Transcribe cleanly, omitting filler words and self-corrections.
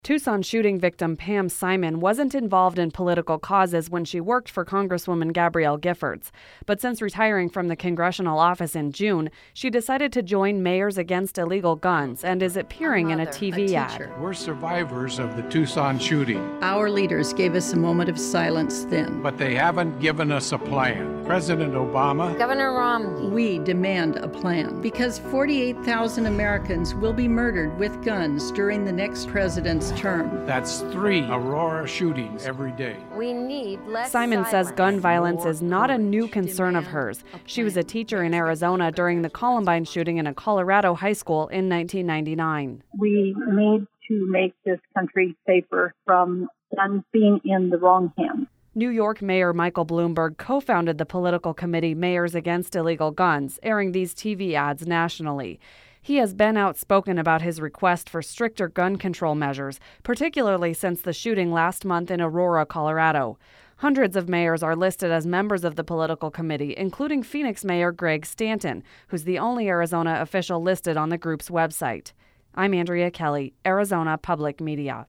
Tucson shooting victim Pam Simon wasn't involved in political causes when she worked for Congresswoman Gabrielle Giffords. But since retiring from the congressional office in June, she decided to join Mayors Against Illegal Guns and is appearing in a TV ad. We're survivors of the Tucson shooting. Our leaders gave us a moment of silence then. But they haven't given us a plan. President Obama, Governor Romney. We demand a plan because 48,000 Americans will be murdered with guns during the next president's term. That's 3 Aurora shootings every day. We need less Simon says gun violence is not a new concern of hers. She was a teacher in Arizona during the Columbine shooting in a Colorado high school in 1999. We need to make this country safer from guns being in the wrong hands. New York Mayor Michael Bloomberg co-founded the political committee Mayors Against Illegal Guns, airing these TV ads nationally. He has been outspoken about his request for stricter gun control measures, particularly since the shooting last month in Aurora, Colorado. Hundreds of mayors are listed as members of the political committee, including Phoenix Mayor Greg Stanton, who's the only Arizona official listed on the group's website. I'm Andrea Kelly, Arizona Public Media.